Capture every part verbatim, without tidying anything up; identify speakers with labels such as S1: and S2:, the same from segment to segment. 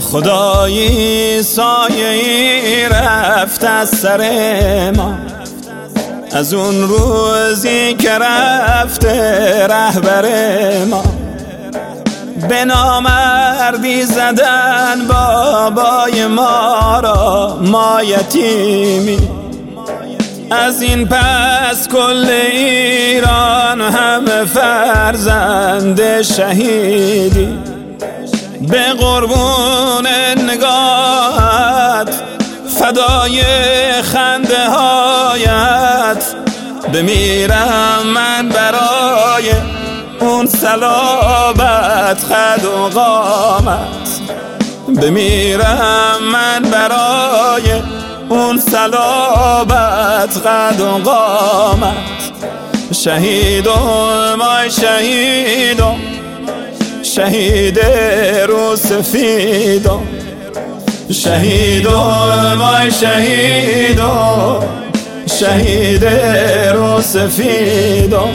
S1: خدایی سایه‌ای رفت از سر ما، از اون روزی که رفته رهبر ما. به نامردی زدن بابای ما را، ما یتیمی. از این پس کل ایران همه فرزند شهیدی. به قربون نگاهت، فدای خنده هایت، بمیرم من برای اون صلابت قد و قامت. بمیرم من برای اون صلابت قد و قامت. شهیدم آی شهیدم، شهید رو سفیدم. شهیدم آی شهیدم، شهید رو سفیدم.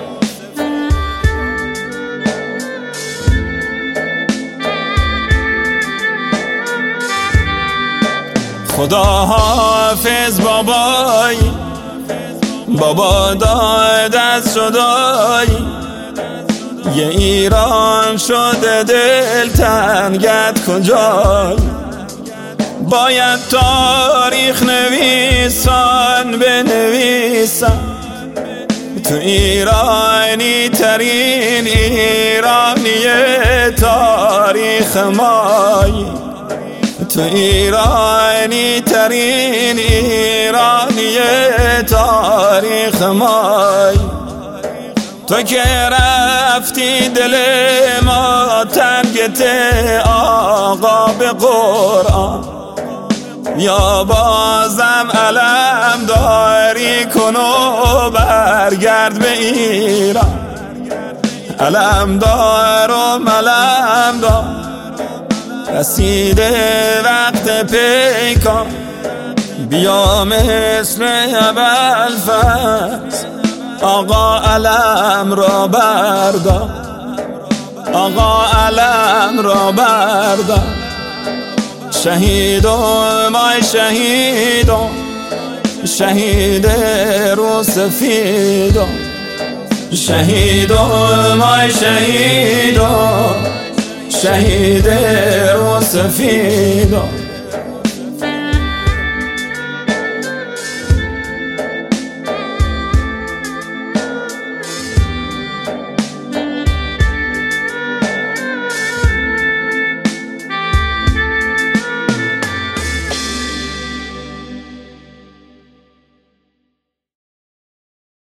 S1: خدا حافظ بابایی، بابا داد از شدایی. یه ایران شده دل تنگت کجای. باید تاریخ نویسان بنویسن، تو ایرانی ترین ایرانی تاریخ مایی. تو ایرانی ترین ایرانی تاریخ مایی. تو که رفتی دل ما تنگت آقا به قرآن. یا بازم علم داری کن و برگرد به ایران. علم دارم علم دار، رسیده وقت پیکان. بیا مثل ابوالفضل آقا علم را بردار. آقا علم را بردار. شهیدم آی شهیدم، شهید رو سفیدم. شهیدم آی شهیدم، شهید رو سفیدم.